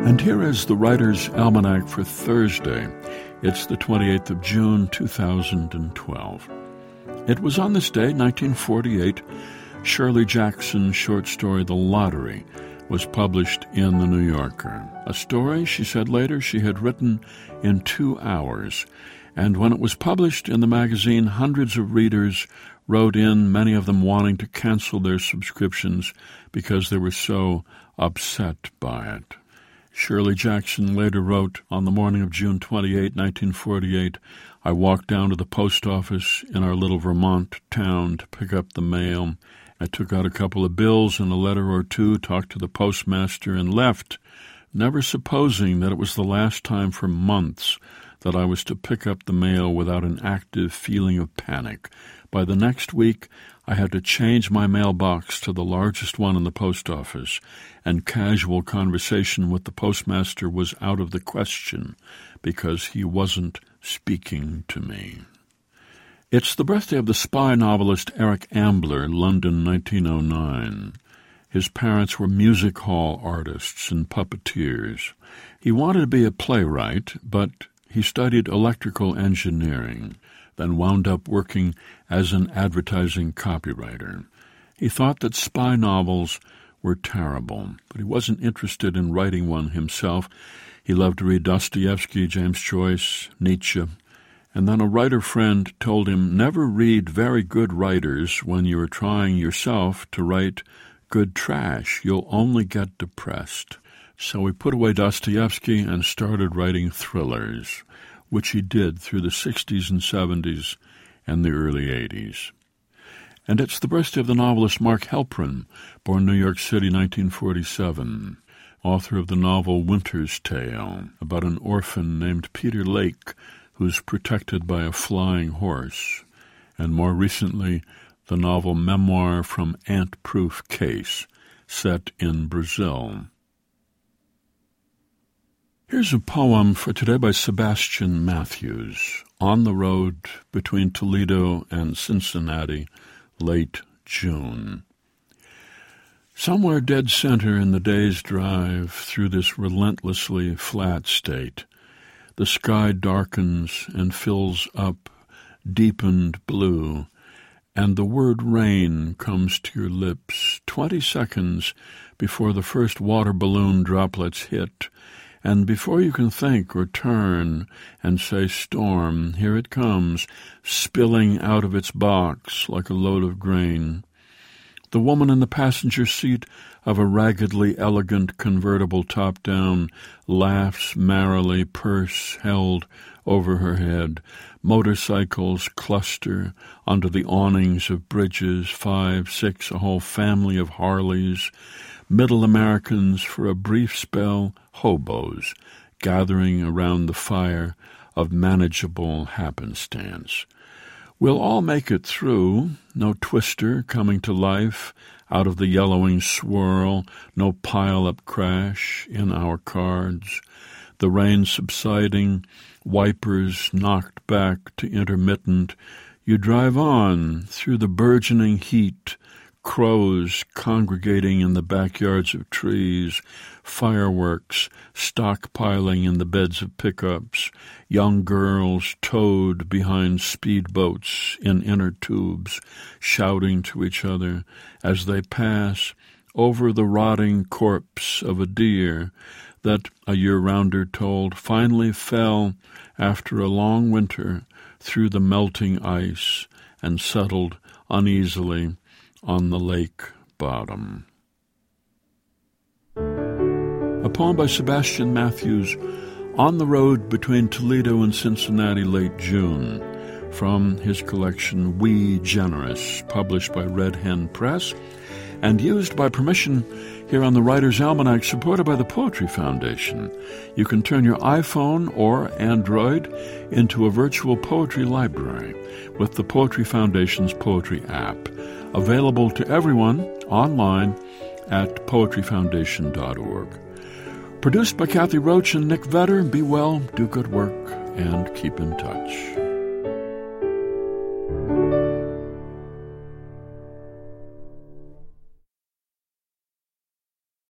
And here is the Writer's Almanac for Thursday. It's the 28th of June, 2012. It was on this day, 1948, Shirley Jackson's short story, The Lottery, was published in The New Yorker. A story, she said later, she had written in 2 hours. And when it was published in the magazine, hundreds of readers wrote in, many of them wanting to cancel their subscriptions because they were so upset by it. Shirley Jackson later wrote, on the morning of June 28, 1948, I walked down to the post office in our little Vermont town to pick up the mail. I took out a couple of bills and a letter or two, talked to the postmaster, and left, never supposing that it was the last time for months that I was to pick up the mail without an active feeling of panic. By the next week, I had to change my mailbox to the largest one in the post office, and casual conversation with the postmaster was out of the question because he wasn't speaking to me. It's the birthday of the spy novelist Eric Ambler, London, 1909. His parents were music hall artists and puppeteers. He wanted to be a playwright, but he studied electrical engineering, then wound up working as an advertising copywriter. He thought that spy novels were terrible, but he wasn't interested in writing one himself. He loved to read Dostoevsky, James Joyce, Nietzsche, and then a writer friend told him, never read very good writers when you are trying yourself to write good trash. You'll only get depressed. So he put away Dostoevsky and started writing thrillers, which he did through the 60s and 70s and the early 80s. And it's the birthday of the novelist Mark Helprin, born New York City, 1947, author of the novel Winter's Tale, about an orphan named Peter Lake who's protected by a flying horse, and more recently, the novel Memoir from Ant-Proof Case, set in Brazil. Here's a poem for today by Sebastian Matthews, On the Road Between Toledo and Cincinnati, late June. Somewhere dead center in the day's drive through this relentlessly flat state, the sky darkens and fills up deepened blue, and the word rain comes to your lips 20 seconds before the first water balloon droplets hit, and before you can think or turn and say storm, here it comes, spilling out of its box like a load of grain. The woman in the passenger seat of a raggedly elegant convertible top-down laughs merrily, purse held over her head. Motorcycles cluster under the awnings of bridges, 5, 6, a whole family of Harleys. Middle Americans, for a brief spell, hobos, gathering around the fire of manageable happenstance. We'll all make it through, no twister coming to life out of the yellowing swirl, no pile-up crash in our cards. The rain subsiding, wipers knocked back to intermittent. You drive on through the burgeoning heat, crows congregating in the backyards of trees, fireworks stockpiling in the beds of pickups, young girls towed behind speedboats in inner tubes, shouting to each other as they pass over the rotting corpse of a deer that, a year-rounder told, finally fell after a long winter through the melting ice and settled uneasily on the lake bottom. A poem by Sebastian Matthews, On the Road Between Toledo and Cincinnati, late June, from his collection We Generous, published by Red Hen Press, and used by permission here on the Writer's Almanac, supported by the Poetry Foundation. You can turn your iPhone or Android into a virtual poetry library with the Poetry Foundation's Poetry app, available to everyone online at poetryfoundation.org. Produced by Kathy Roach and Nick Vetter. Be well, do good work, and keep in touch.